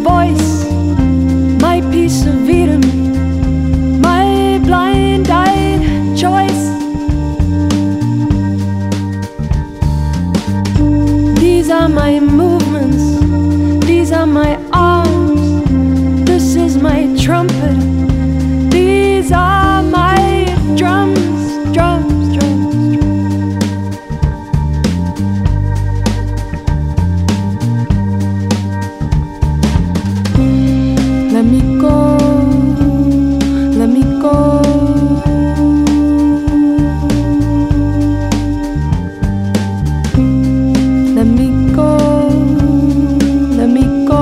voice, my piece of Eden, my blind-eyed choice. These are my movements, these are my arms, this is my trumpet, these are my drums, drums, drums, drums. Let me go, let me go. Let me go, let me go.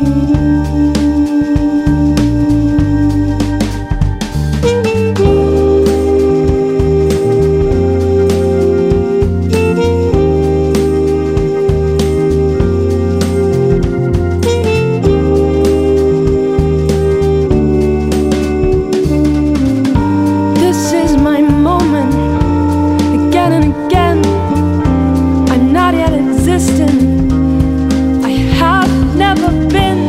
This is my moment, again and again. I'm not yet existing, I have never been.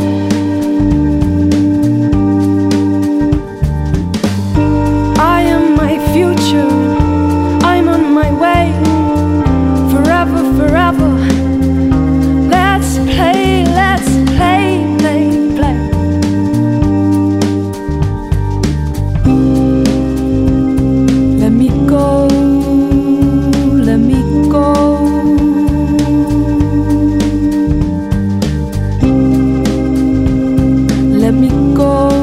I am my future, I'm on my way. Forever, forever. Let's play, play, play. Let me go, let me go. Let me go.